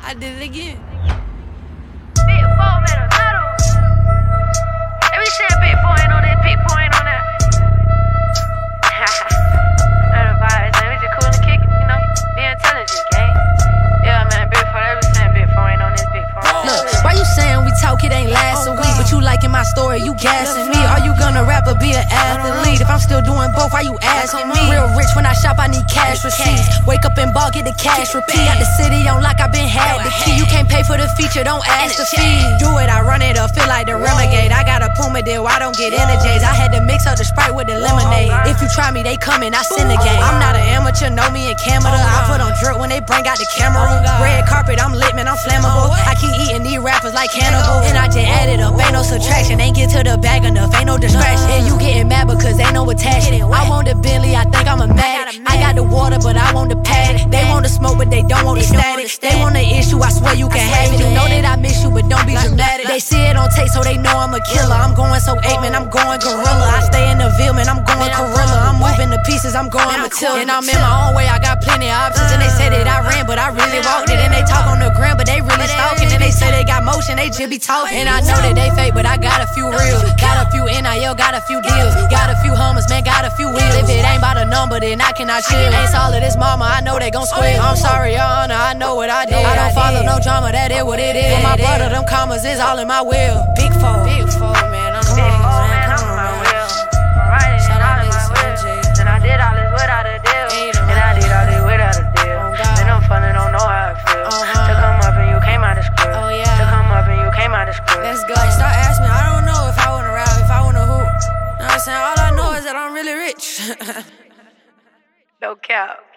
I did it again. Big four made a medal. They be saying big four ain't on this, big four ain't on that. That advice, man. We just cool and kick it, you know. Be intelligent, gang. Yeah, man, big four. They be saying big four ain't on this, big four. Look, why you saying we talk, it ain't last a week? But you liking my story, you gassing me. Are you gonna rap or be an athlete? If I'm still doing both, why you asking me? Real rich when I shop, I need cash receipts. Wake up and ball, get the cash repeat. Got the city on lock, I been had the key. You can't pay for the feature, don't ask the fee. Do it, I run it up, feel like the renegade. I got a Puma deal, I don't get energies. I had to mix up the Sprite with the lemonade. If you try me, they coming, I send the game. I'm not an amateur, know me in Canada. I put on drip when they bring out the camera. Red carpet, I'm lit, man, I'm flammable. I keep eating these rappers like cannibals. And I just add it up, ain't no subtraction. Ain't get to the bag enough, ain't no distraction. And you getting mad because ain't no attachment. I want the Bentley, I think I'm a Matic. I got the water, but I want the pad. They want the smoke, but they don't want the static. They want the issue, I swear you can have it. You know that I miss you, but don't be dramatic. They see it on tape, so they know I'm a killer. I'm going so 8, man, I'm going gorilla. I stay in the Ville, man, I'm going gorilla. I'm moving the pieces, I'm going Matilda. And I'm in my own way, I got plenty of options. And they say that I ran, but I really walked it. And they talk on the gram, but they really stalking. And they say they got motion, they just be talking. And I know that they fake, but I got a few real. Got a few NIL, got a few deals. Got a few hummers, man, got a few wheels. If it ain't about a number, then I cannot chill. Ain't solid this mama, I know they gon' squeal. I'm sorry, your honor, I know what I did. I don't follow no drama, that is what it is. For my brother, them commas is all in my will. Big four, man, I'm Big four, man, I'm on my wheel. I'm riding it all in my wheel. And I did all this without a deal. And I did all this without a deal. And I'm funny, don't know how it feels. To come up and you came out of school. To come up and you came out of school. Let's go. Start asking me, I don't know if I wanna rap, if I wanna hoop. You know what I'm saying? All I know is that I'm really rich. No cap.